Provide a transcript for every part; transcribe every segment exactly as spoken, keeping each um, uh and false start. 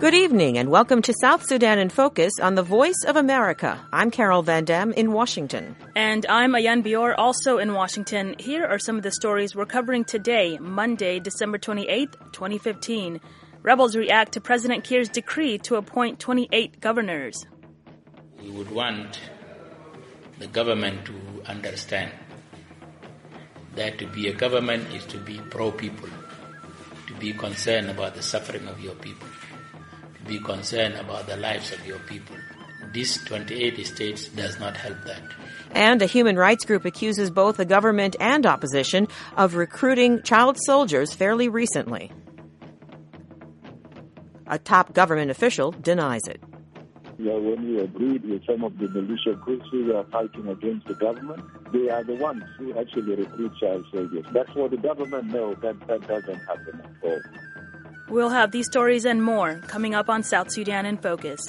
Good evening and welcome to South Sudan in Focus on the Voice of America. I'm Carol Van Dam in Washington. And I'm Ayan Bior, also in Washington. Here are some of the stories we're covering today, Monday, December twenty-eighth, twenty fifteen. Rebels react to President Kiir's decree to appoint twenty-eight governors. We would want the government to understand that to be a government is to be pro-people, to be concerned about the suffering of your people, to be concerned about the lives of your people. This twenty-eight states does not help that. And a human rights group accuses both the government and opposition of recruiting child soldiers fairly recently. A top government official denies it. Yeah, when we agreed with some of the militia groups who are fighting against the government, they are the ones who actually recruit child soldiers. That's what the government knows. That, that doesn't happen at all. We'll have these stories and more coming up on South Sudan in Focus.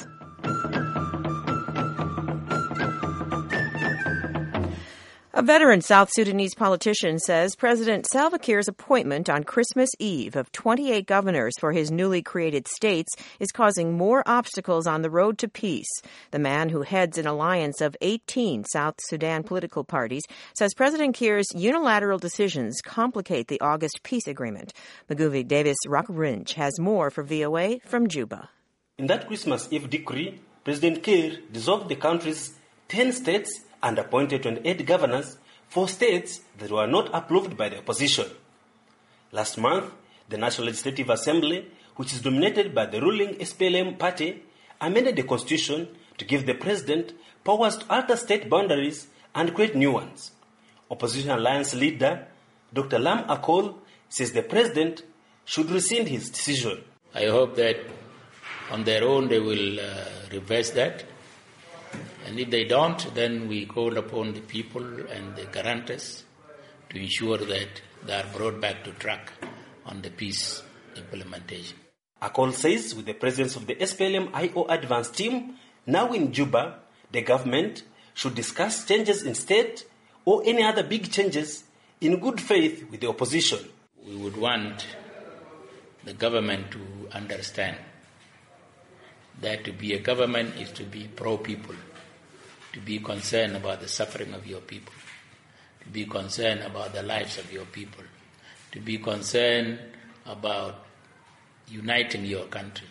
A veteran South Sudanese politician says President Salva Kiir's appointment on Christmas Eve of twenty-eight governors for his newly created states is causing more obstacles on the road to peace. The man, who heads an alliance of eighteen South Sudan political parties, says President Kiir's unilateral decisions complicate the August peace agreement. Maguvi Davis Rockringe has more for V O A from Juba. In that Christmas Eve decree, President Kiir dissolved the country's ten states and appointed twenty-eight governors for states that were not approved by the opposition. Last month, the National Legislative Assembly, which is dominated by the ruling S P L M party, amended the constitution to give the president powers to alter state boundaries and create new ones. Opposition alliance leader Doctor Lam Akol says the president should rescind his decision. I hope that on their own they will uh, reverse that. And if they don't, then we call upon the people and the guarantors to ensure that they are brought back to track on the peace implementation. Akol says with the presence of the S P L M I O advance team now in Juba, the government should discuss changes in state or any other big changes in good faith with the opposition. We would want the government to understand that to be a government is to be pro-people, to be concerned about the suffering of your people, to be concerned about the lives of your people, to be concerned about uniting your country.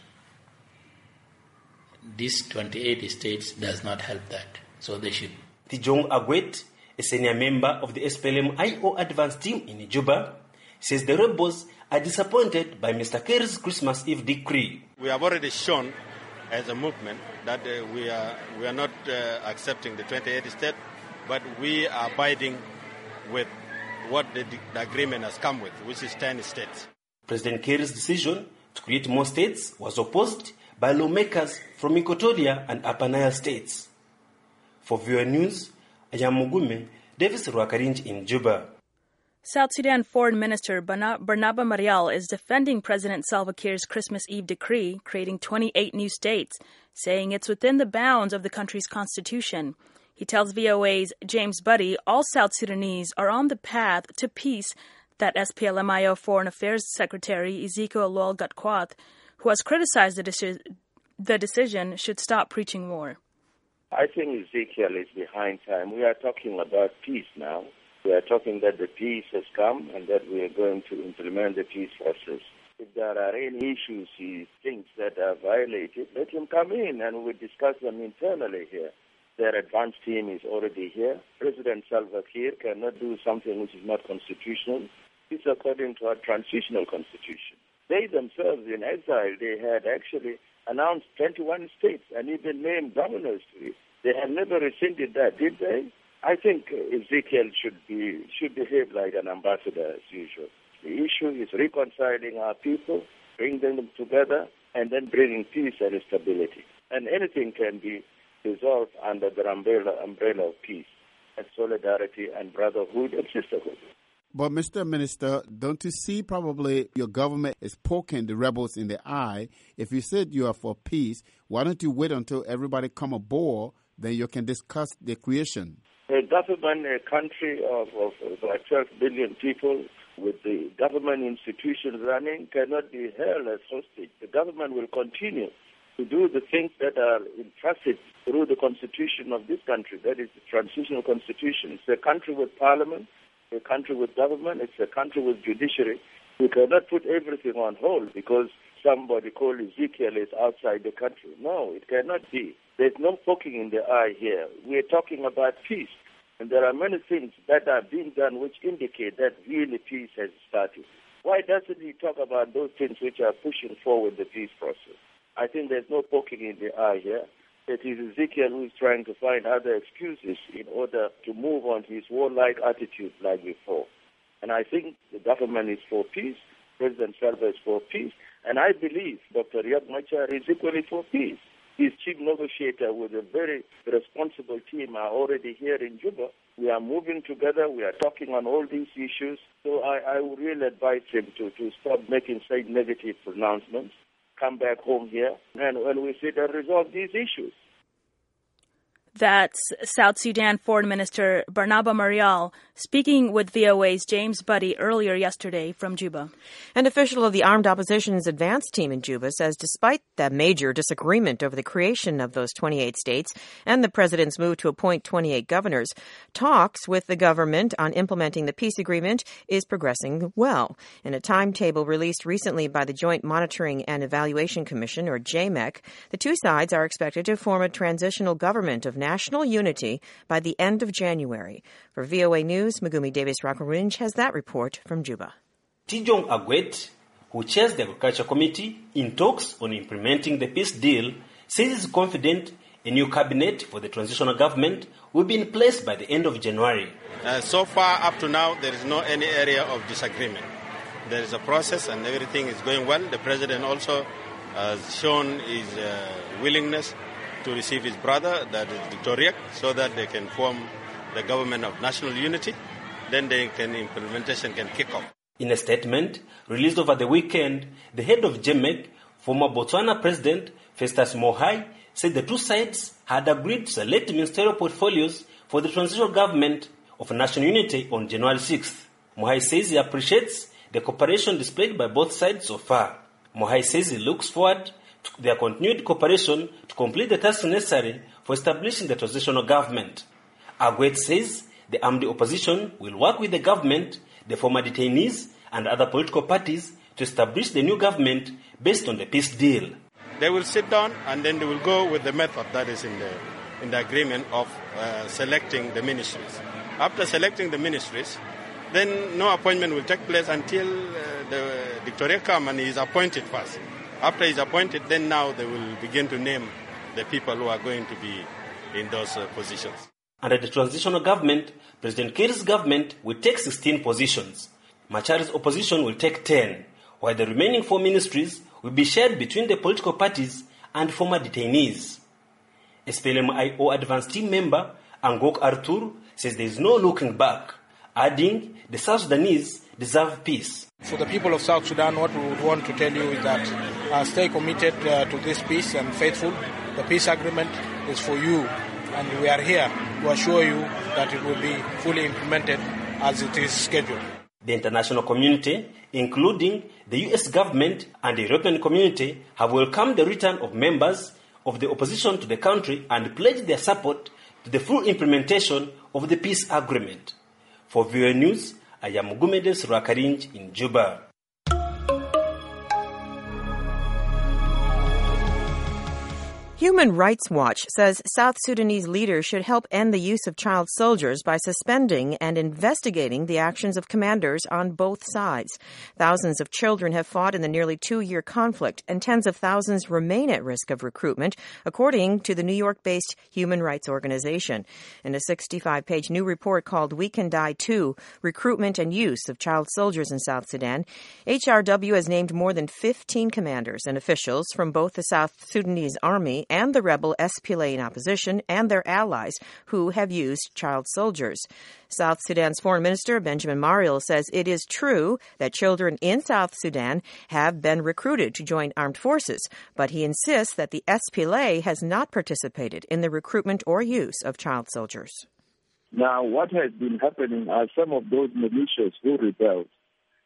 This twenty-eight states does not help that, so they should. Tijong Agwet, a senior member of the S P L M I O advance team in Juba, says the rebels are disappointed by Mister Kiir's Christmas Eve decree. We have already shown as a movement that uh, we are we are not uh, accepting the twenty-eight states, but we are abiding with what the, the agreement has come with, which is ten states. President Kiir's decision to create more states was opposed by lawmakers from Equatoria and Upper Nile states. For V O A News, Ayam Mugume, Davis Rwakarinj in Juba. South Sudan Foreign Minister Barnaba Marial is defending President Salva Kiir's Christmas Eve decree, creating twenty-eight new states, saying it's within the bounds of the country's constitution. He tells V O A's James Buddy all South Sudanese are on the path to peace that S P L M I O Foreign Affairs Secretary Ezekiel Lol Gatquath, who has criticized the, deci- the decision, should stop preaching war. I think Ezekiel is behind time. We are talking about peace now. We are talking that the peace has come and that we are going to implement the peace process. If there are any issues he thinks that are violated, let him come in and we'll discuss them internally here. Their advance team is already here. President Salva Kiir cannot do something which is not constitutional. It's according to our transitional constitution. They themselves in exile, they had actually announced twenty-one states and even named governors to it. They have never rescinded that, did they? I think Ezekiel should be should behave like an ambassador as usual. The issue is reconciling our people, bringing them together, and then bringing peace and stability. And anything can be resolved under the umbrella, umbrella of peace and solidarity and brotherhood and sisterhood. But, Mister Minister, don't you see probably your government is poking the rebels in the eye? If you said you are for peace, why don't you wait until everybody come aboard, then you can discuss the creation? A government, a country of, of about twelve billion people with the government institutions running cannot be held as hostage. The government will continue to do the things that are entrusted through the constitution of this country, that is the transitional constitution. It's a country with parliament, a country with government, it's a country with judiciary. We cannot put everything on hold because somebody called Ezekiel is outside the country. No, it cannot be. There's no poking in the eye here. We're talking about peace. And there are many things that are being done which indicate that really peace has started. Why doesn't he talk about those things which are pushing forward the peace process? I think there's no poking in the eye here. It is Ezekiel who is trying to find other excuses in order to move on his warlike attitude like before. And I think the government is for peace, President Salva is for peace, and I believe Doctor Riek Machar is equally for peace. His chief negotiator with a very responsible team are already here in Juba. We are moving together. We are talking on all these issues. So I, I would really advise him to, to stop making such negative pronouncements, come back home here, and when we sit and resolve these issues. That's South Sudan Foreign Minister Barnaba Marial speaking with V O A's James Buddy earlier yesterday from Juba. An official of the Armed Opposition's advance team in Juba says despite the major disagreement over the creation of those twenty-eight states and the president's move to appoint twenty-eight governors, talks with the government on implementing the peace agreement is progressing well. In a timetable released recently by the Joint Monitoring and Evaluation Commission, or J M E C, the two sides are expected to form a transitional government of national unity by the end of January. For V O A News, Megumi Davis-Rockeridge has that report from Juba. Tijong Agwet, who chairs the Agriculture Committee in talks on implementing the peace deal, says he's confident a new cabinet for the transitional government will be in place by the end of January. Uh, so far, up to now, there is no any area of disagreement. There is a process and everything is going well. The president also has shown his uh, willingness to receive his brother, that is Doctor Riek, so that they can form the government of national unity. Then they can implementation can kick off. In a statement released over the weekend, the head of J M E C, former Botswana President Festus Mogae, said the two sides had agreed to select ministerial portfolios for the transitional government of national unity on January sixth. Mogae says he appreciates the cooperation displayed by both sides so far. Mogae says he looks forward to their continued cooperation to complete the tasks necessary for establishing the transitional government. Agwet says the armed opposition will work with the government, the former detainees, and other political parties to establish the new government based on the peace deal. They will sit down and then they will go with the method that is in the in the agreement of uh, selecting the ministries. After selecting the ministries, then no appointment will take place until uh, the Doctor Riek comes and he is appointed first. After he is appointed, then now they will begin to name the people who are going to be in those uh, positions. Under the transitional government, President Kiir's government will take sixteen positions. Machar's opposition will take ten, while the remaining four ministries will be shared between the political parties and former detainees. S P L M I O Advanced Team member Angok Arthur says there is no looking back, adding the South Sudanese deserve peace. For the people of South Sudan, what we would want to tell you is that uh, stay committed uh, to this peace and faithful. The peace agreement is for you, and we are here to assure you that it will be fully implemented as it is scheduled. The international community, including the U S government and the European community, have welcomed the return of members of the opposition to the country and pledged their support to the full implementation of the peace agreement. For V O A News, I am Gumedes Rakarinj in Juba. Human Rights Watch says South Sudanese leaders should help end the use of child soldiers by suspending and investigating the actions of commanders on both sides. Thousands of children have fought in the nearly two-year conflict, and tens of thousands remain at risk of recruitment, according to the New York-based Human Rights Organization. In a sixty-five page new report called We Can Die Too, Recruitment and Use of Child Soldiers in South Sudan, H R W has named more than fifteen commanders and officials from both the South Sudanese Army and the rebel S P L A in opposition and their allies who have used child soldiers. South Sudan's Foreign Minister Benjamin Mariel says it is true that children in South Sudan have been recruited to join armed forces, but he insists that the S P L A has not participated in the recruitment or use of child soldiers. Now, what has been happening are some of those militias who rebelled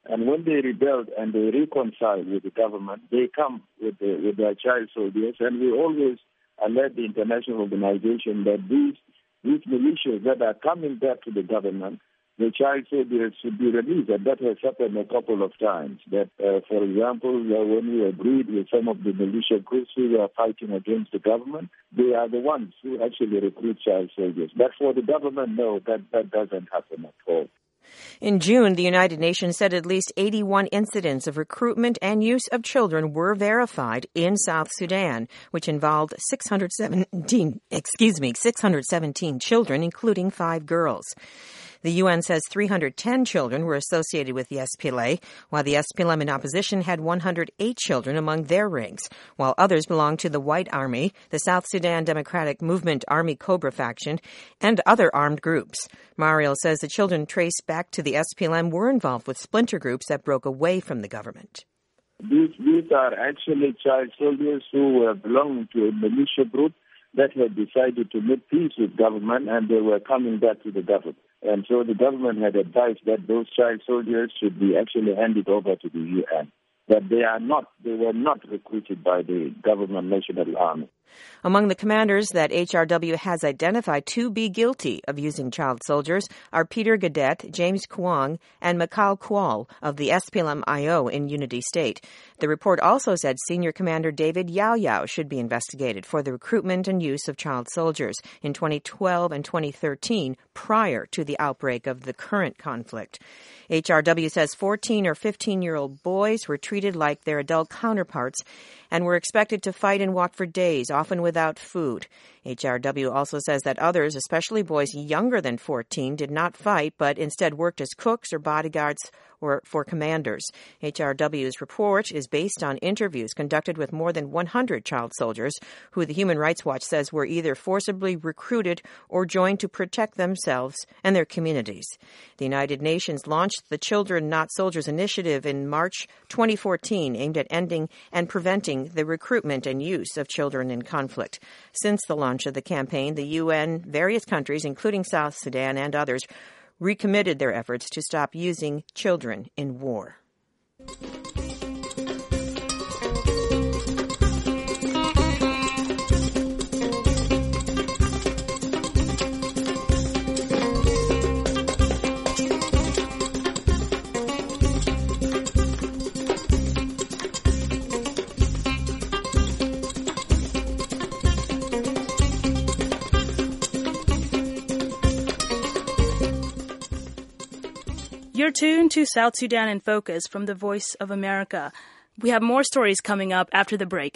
And when they rebelled and they reconciled with the government, they come with, the, with their child soldiers. And we always alert the international organization that these, these militias that are coming back to the government, the child soldiers should be released. And that has happened a couple of times. That, uh, for example, uh, when we agreed with some of the militia groups who are fighting against the government, they are the ones who actually recruit child soldiers. But for the government, no, that, that doesn't happen at all. In June, the United Nations said at least eighty-one incidents of recruitment and use of children were verified in South Sudan, which involved six hundred seventeen, excuse me, six hundred seventeen children, including five girls. The U N says three hundred ten children were associated with the S P L A, while the S P L M in opposition had one hundred eight children among their ranks, while others belonged to the White Army, the South Sudan Democratic Movement Army Cobra faction, and other armed groups. Mariel says the children traced back to the S P L M were involved with splinter groups that broke away from the government. These, these are actually child soldiers who uh, belong to a militia group that had decided to make peace with government, and they were coming back to the government. And so the government had advised that those child soldiers should be actually handed over to the U N. But they are not, they were not recruited by the government national army. Among the commanders that H R W has identified to be guilty of using child soldiers are Peter Gadet, James Kwong, and Mikal Kual of the S P L M I O in Unity State. The report also said Senior Commander David Yao Yao should be investigated for the recruitment and use of child soldiers in twenty twelve and twenty thirteen, prior to the outbreak of the current conflict. H R W says fourteen or fifteen-year-old boys were treated like their adult counterparts and were expected to fight and walk for days, often without food. H R W also says that others, especially boys younger than fourteen, did not fight, but instead worked as cooks or bodyguards or for commanders. H R W's report is based on interviews conducted with more than one hundred child soldiers, who the Human Rights Watch says were either forcibly recruited or joined to protect themselves and their communities. The United Nations launched the Children Not Soldiers initiative in March twenty fourteen, aimed at ending and preventing the recruitment and use of children in conflict. Since the launch of the campaign, the U N, various countries, including South Sudan and others, recommitted their efforts to stop using children in war. You're tuned to South Sudan in Focus from the Voice of America. We have more stories coming up after the break.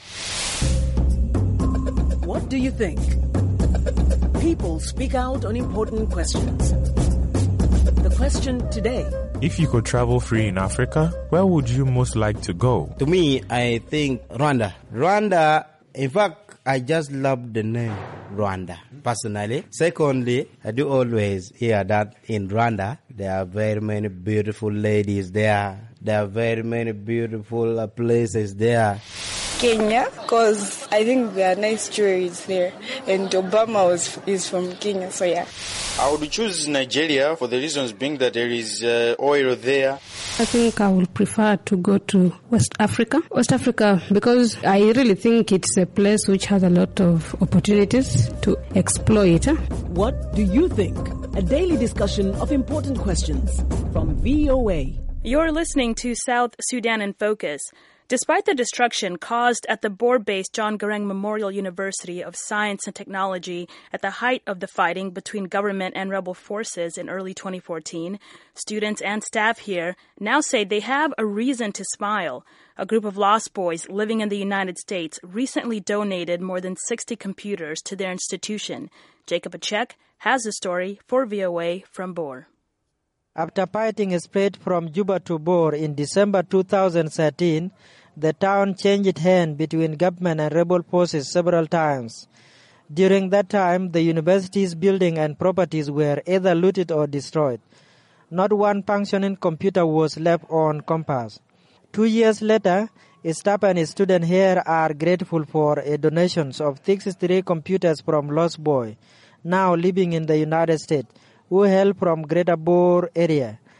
What do you think? People speak out on important questions. The question today: if you could travel free in Africa, where would you most like to go? To me, I think Rwanda. Rwanda, in fact, I just love the name Rwanda, personally. Secondly, I do always hear that in Rwanda, there are very many beautiful ladies there. There are very many beautiful uh, places there. Kenya, because I think there are nice jewelries there. And Obama was, is from Kenya, so yeah. I would choose Nigeria for the reasons being that there is uh, oil there. I think I would prefer to go to West Africa. West Africa, because I really think it's a place which has a lot of opportunities to exploit. What do you think? A daily discussion of important questions from V O A. You're listening to South Sudan in Focus. Despite the destruction caused at the Bor-based John Garang Memorial University of Science and Technology at the height of the fighting between government and rebel forces in early twenty fourteen, students and staff here now say they have a reason to smile. A group of lost boys living in the United States recently donated more than sixty computers to their institution. Jacob Achek has the story for V O A from Bor. After fighting spread from Juba to Bor in December two thousand thirteen, the town changed hands between government and rebel forces several times. During that time, the university's building and properties were either looted or destroyed. Not one functioning computer was left on campus. Two years later, staff and students here are grateful for a donations of sixty-three computers from Lost Boy, now living in the United States, who hail from Greater Bor area.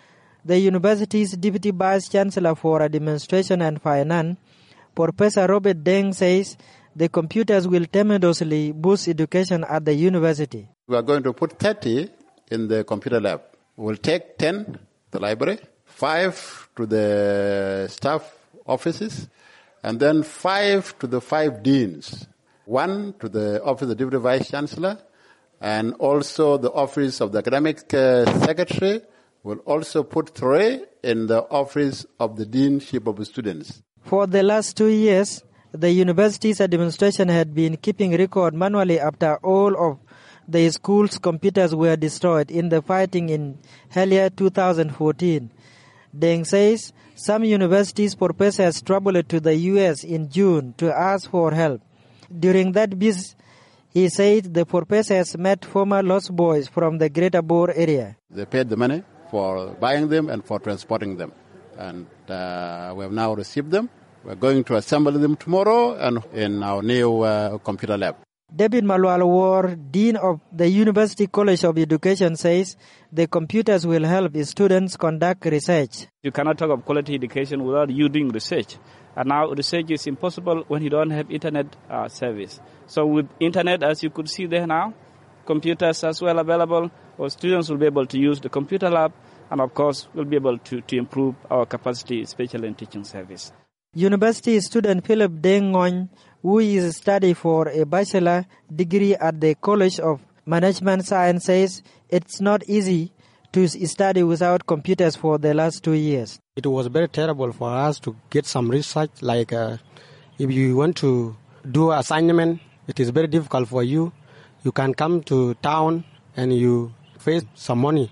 The university's Deputy Vice Chancellor for Administration and Finance, Professor Robert Deng, says the computers will tremendously boost education at the university. We are going to put thirty in the computer lab. We'll take ten to the library, five to the staff offices, and then five to the five deans, one to the office of the Deputy Vice Chancellor, and also the office of the Academic uh, Secretary. Will also put three in the office of the Deanship of Students. For the last two years, the university's administration had been keeping record manually after all of the school's computers were destroyed in the fighting in earlier two thousand fourteen. Deng says some universities' professors traveled to the U S in June to ask for help. During that visit, he said the professors met former lost boys from the Greater Bore area. They paid the money for buying them and for transporting them. And uh, we have now received them. We're going to assemble them tomorrow and in our new uh, computer lab. David Malwal War, Dean of the University College of Education, says the computers will help students conduct research. You cannot talk of quality education without you doing research. And now research is impossible when you don't have internet uh, service. So with internet, as you could see there now, computers as well available, our students will be able to use the computer lab, and of course we'll be able to, to improve our capacity, especially in teaching service. University student Philip Deng Ngoy, who is studying for a bachelor degree at the College of Management Science, says it's not easy to study without computers for the last two years. It was very terrible for us to get some research, like uh, if you want to do assignment, it is very difficult for you. You can come to town and you face some money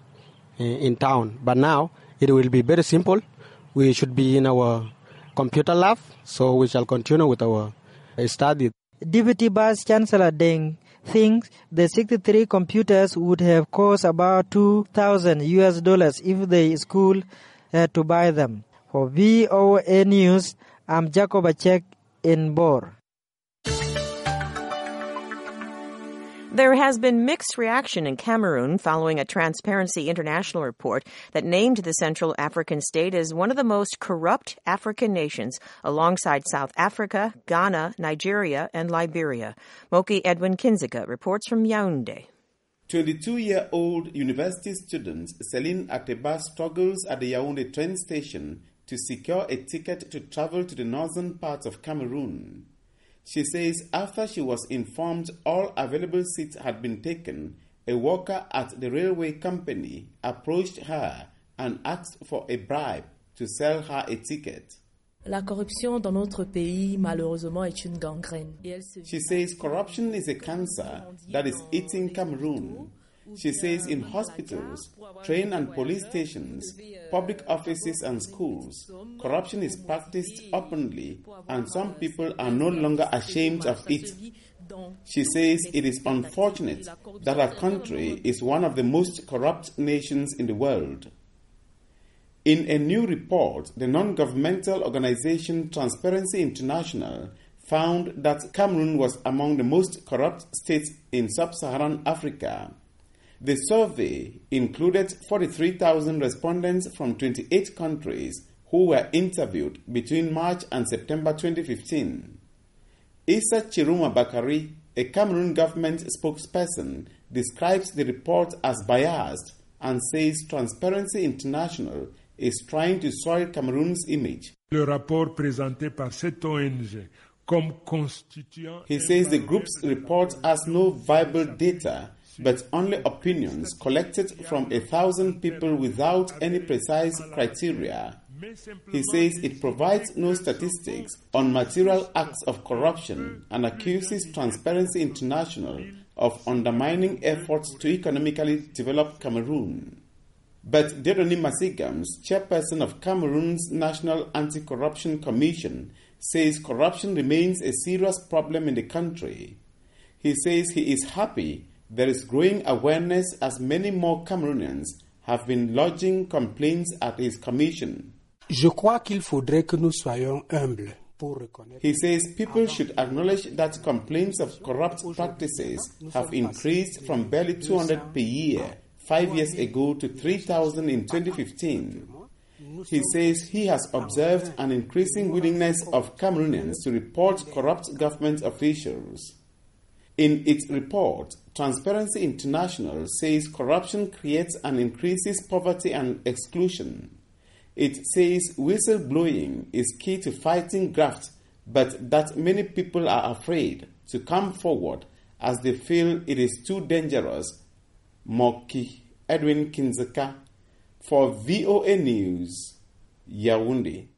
in town. But now it will be very simple. We should be in our computer lab, so we shall continue with our study. Deputy Vice Chancellor Deng thinks the sixty-three computers would have cost about two thousand U S dollars if the school had to buy them. For V O A News, I'm Jacob Achek in Bor. There has been mixed reaction in Cameroon following a Transparency International report that named the Central African state as one of the most corrupt African nations, alongside South Africa, Ghana, Nigeria, and Liberia. Moki Edwin Kinziga reports from Yaoundé. twenty-two-year-old university student Celine Ateba struggles at the Yaoundé train station to secure a ticket to travel to the northern part of Cameroon. She says after she was informed all available seats had been taken, a worker at the railway company approached her and asked for a bribe to sell her a ticket. La corruption dans notre pays, malheureusement, est une gangrène. She says corruption is a cancer that is eating Cameroon. She says in hospitals, train and police stations, public offices and schools, corruption is practiced openly and some people are no longer ashamed of it. She says it is unfortunate that our country is one of the most corrupt nations in the world. In a new report, the non-governmental organization Transparency International found that Cameroon was among the most corrupt states in sub-Saharan Africa. The survey included forty-three thousand respondents from twenty-eight countries who were interviewed between March and September twenty fifteen. Issa Chiruma Bakari, a Cameroon government spokesperson, describes the report as biased and says Transparency International is trying to soil Cameroon's image. Le rapport présenté par cette O N G comme constituant... He says the group's report has no viable data but only opinions collected from a thousand people without any precise criteria. He says it provides no statistics on material acts of corruption and accuses Transparency International of undermining efforts to economically develop Cameroon. But Dedoni Masigams, chairperson of Cameroon's National Anti-Corruption Commission, says corruption remains a serious problem in the country. He says he is happy there is growing awareness as many more Cameroonians have been lodging complaints at his commission. Je crois qu'il faudrait que nous soyons humbles. He says people should acknowledge that complaints of corrupt practices have increased from barely two hundred per year five years ago to three thousand in twenty fifteen. He says he has observed an increasing willingness of Cameroonians to report corrupt government officials. In its report, Transparency International says corruption creates and increases poverty and exclusion. It says whistleblowing is key to fighting graft, but that many people are afraid to come forward as they feel it is too dangerous. Moki Edwin Kinzeka for V O A News, Yaoundé.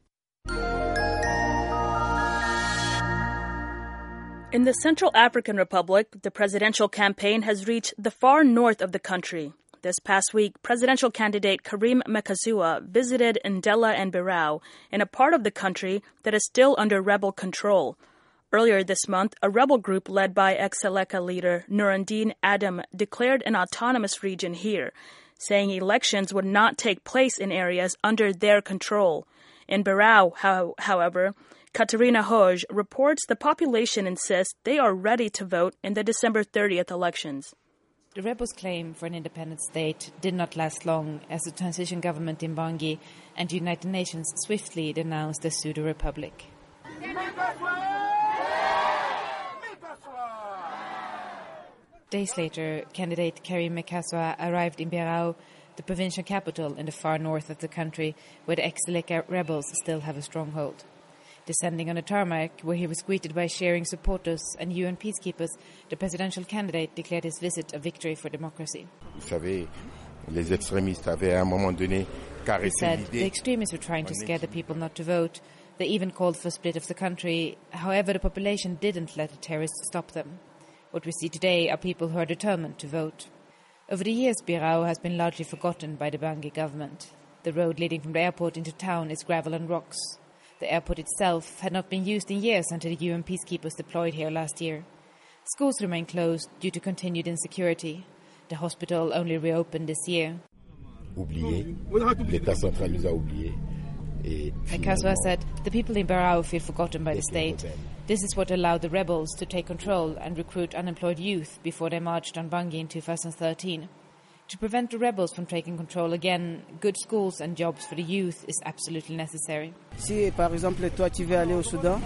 In the Central African Republic, the presidential campaign has reached the far north of the country. This past week, presidential candidate Karim Mekazua visited Ndela and Birao in a part of the country that is still under rebel control. Earlier this month, a rebel group led by ex-Seleka leader Nurundeen Adam declared an autonomous region here, saying elections would not take place in areas under their control. In Birao, how, however, Katarina Hoj reports the population insists they are ready to vote in the December thirtieth elections. The rebels' claim for an independent state did not last long as the transition government in Bangui and the United Nations swiftly denounced the pseudo-republic. Days later, candidate Karim Mekazua arrived in Birao, the provincial capital in the far north of the country, where the ex-Seleka rebels still have a stronghold. Descending on a tarmac, where he was greeted by cheering supporters and U N peacekeepers, the presidential candidate declared his visit a victory for democracy. Vous savez, les extrémistes avaient à un moment donné caressé He said l'idée. the extremists were trying to scare the people not to vote. They even called for a split of the country. However, the population didn't let the terrorists stop them. What we see today are people who are determined to vote. Over the years, Birao has been largely forgotten by the Bangui government. The road leading from the airport into town is gravel and rocks. The airport itself had not been used in years until the U N peacekeepers deployed here last year. Schools remain closed due to continued insecurity. The hospital only reopened this year. Oublié, l'État central nous a oubliés. Mekazua said, the people in Birao feel forgotten by the state. This is what allowed the rebels to take control and recruit unemployed youth before they marched on Bangui in two thousand thirteen. To prevent the rebels from taking control again, good schools and jobs for the youth is absolutely necessary. Si, par exemple, toi tu veux aller au Soudan,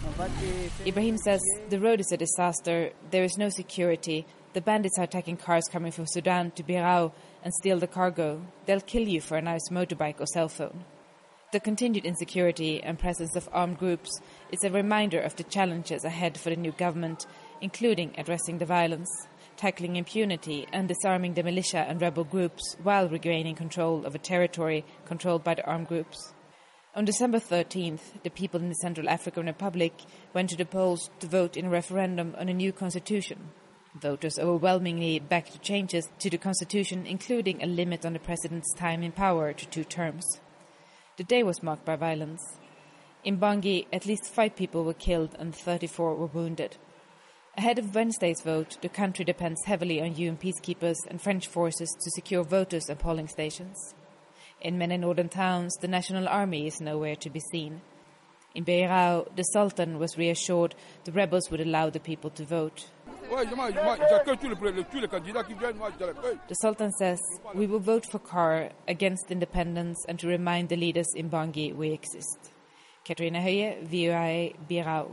Ibrahim says, the road is a disaster, there is no security, the bandits are attacking cars coming from Sudan to Birao and steal the cargo. They'll kill you for a nice motorbike or cell phone. The continued insecurity and presence of armed groups is a reminder of the challenges ahead for the new government, including addressing the violence, tackling impunity and disarming the militia and rebel groups while regaining control of a territory controlled by the armed groups. On December thirteenth, the people in the Central African Republic went to the polls to vote in a referendum on a new constitution. Voters overwhelmingly backed changes to the constitution, including a limit on the president's time in power to two terms. The day was marked by violence. In Bangui, at least five people were killed and thirty-four were wounded. Ahead of Wednesday's vote, the country depends heavily on U N peacekeepers and French forces to secure voters and polling stations. In many northern towns, the National Army is nowhere to be seen. In Birao, the Sultan was reassured the rebels would allow the people to vote. The Sultan says, we will vote for C A R against independence and to remind the leaders in Bangui we exist. Katarina Höje, V O A, Birao.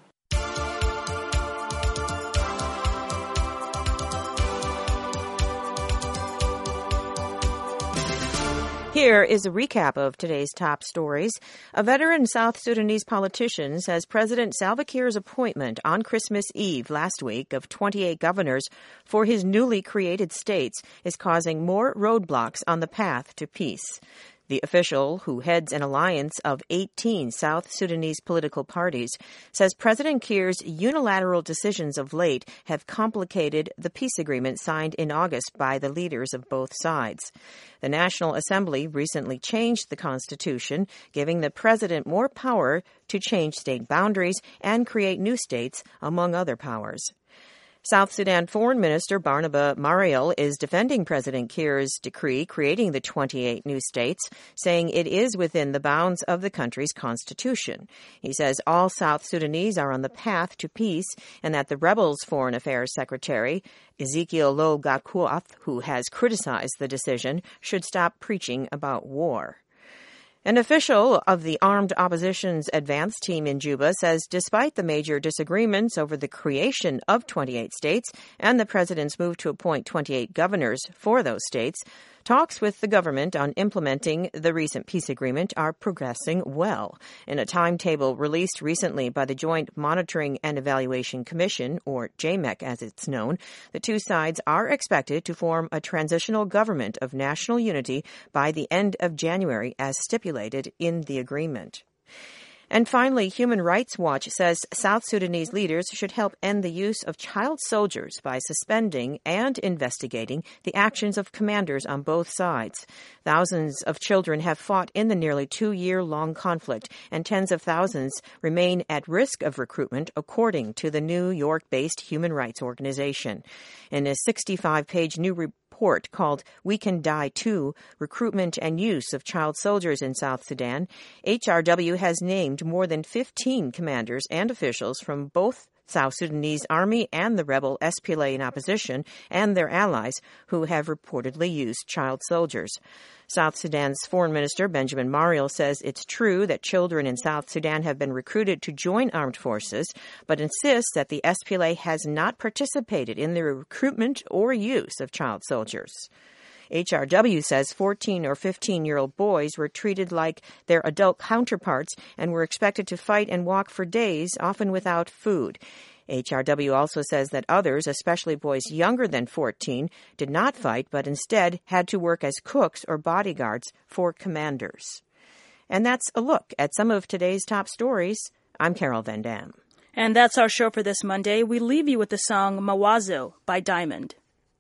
Here is a recap of today's top stories. A veteran South Sudanese politician says President Salva Kiir's appointment on Christmas Eve last week of twenty-eight governors for his newly created states is causing more roadblocks on the path to peace. The official, who heads an alliance of eighteen South Sudanese political parties, says President Kiir's unilateral decisions of late have complicated the peace agreement signed in August by the leaders of both sides. The National Assembly recently changed the Constitution, giving the president more power to change state boundaries and create new states, among other powers. South Sudan Foreign Minister Barnaba Mariel is defending President Kiir's decree creating the twenty-eight new states, saying it is within the bounds of the country's constitution. He says all South Sudanese are on the path to peace and that the rebels' Foreign Affairs Secretary, Ezekiel Lo Gakuath, who has criticized the decision, should stop preaching about war. An official of the Armed Opposition's advance team in Juba says despite the major disagreements over the creation of twenty-eight states and the president's move to appoint twenty-eight governors for those states, talks with the government on implementing the recent peace agreement are progressing well. In a timetable released recently by the Joint Monitoring and Evaluation Commission, or J M E C as it's known, the two sides are expected to form a transitional government of national unity by the end of January as stipulated in the agreement. And finally, Human Rights Watch says South Sudanese leaders should help end the use of child soldiers by suspending and investigating the actions of commanders on both sides. Thousands of children have fought in the nearly two-year-long conflict, and tens of thousands remain at risk of recruitment, according to the New York-based human rights organization. In a sixty-five page new report, report called We Can Die Too, Recruitment and Use of Child Soldiers in South Sudan, H R W has named more than fifteen commanders and officials from both South Sudanese Army and the rebel S P L A in opposition and their allies who have reportedly used child soldiers. South Sudan's Foreign Minister Benjamin Mariel says it's true that children in South Sudan have been recruited to join armed forces, but insists that the S P L A has not participated in the recruitment or use of child soldiers. H R W says fourteen or fifteen-year-old boys were treated like their adult counterparts and were expected to fight and walk for days, often without food. H R W also says that others, especially boys younger than fourteen, did not fight, but instead had to work as cooks or bodyguards for commanders. And that's a look at some of today's top stories. I'm Carol Van Dam. And that's our show for this Monday. We leave you with the song Mawazo by Diamond.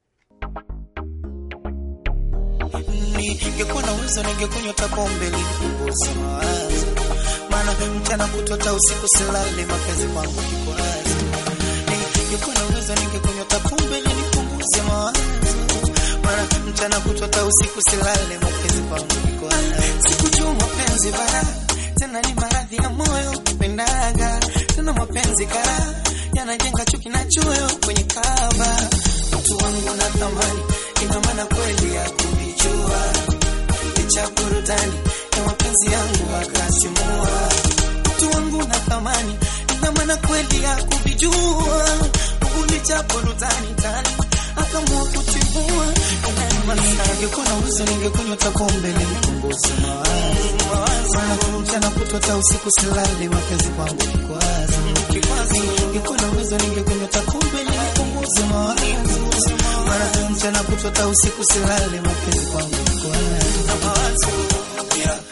Ningekuwa na uwezo ningekunywa pombe nipunguze mawazo, maana mchana kutota usiku silale mapenzi kwangu kikwazo. Ningekuwa na uwezo ningekunywa pombe nipunguze mawazo, maana mchana kutota usiku silale mapenzi kwangu kikwazo. Sikujua mapenzi bara tena ni maradhi ya moyo pendaga, tena mapenzi kara yanajenga chuki na choyo kwenye kaba. Mtu wangu na thamani ina maana kweli ya kujua, licha burudani ya mapenzi yangu akasimua. Mtu wangu na thamani ina maana kweli ya kujua, licha burudani tani akamua kutibua. Ningekuwa na uwezo ningekunywa pombe nipunguze mawazo, maana mchana kutota usiku silale mapenzi kwangu kikwazo. Ningekuwa na uwezo ningekunywa pombe nipunguze mawazo, maana mchana kutota usiku silale mapenzi kwangu kikwazo. Yeah.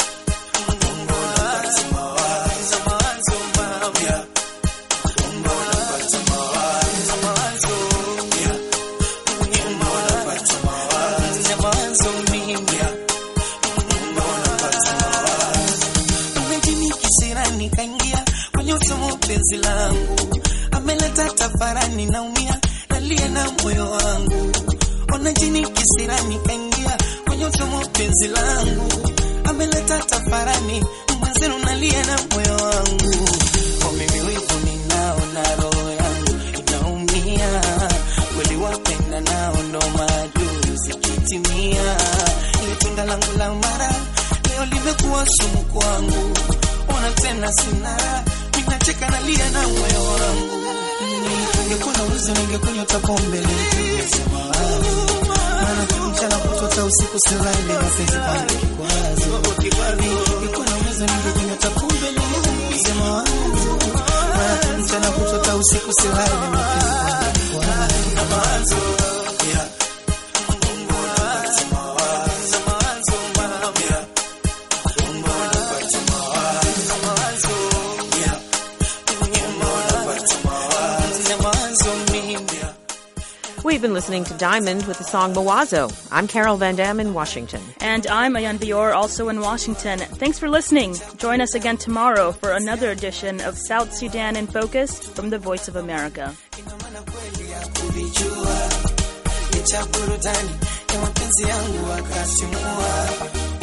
Penzi langu ameleta tafarani, naumia nalia na moyo wangu. Ona jini kisirani kaingia kwenye utomo. Penzi langu ameleta tafarani, mwanzenu nalia na moyo wangu. Kwa mimi wivu ninao na roho yangu inaumia, kweli wapenda nao ndo maadui sikitimia. Ile tunda langu la mara leo limekuwa sumu kwangu. Ona tena sina nacheka nalia na moyo wangu. Ningekuwa na uwezo ningekunywa pombe nipunguze mawazo, maana mchana kutota usiku silale mapenzi kwangu kikwazo. Ningekuwa na uwezo ningekunywa pombe nipunguze mawazo, maana mchana kutota usiku silale mapenzi kwangu kikwazo. We've been listening to Diamond with the song Mawazo. I'm Carol Van Dam in Washington. And I'm Ayan Bior, also in Washington. Thanks for listening. Join us again tomorrow for another edition of South Sudan in Focus from the Voice of America.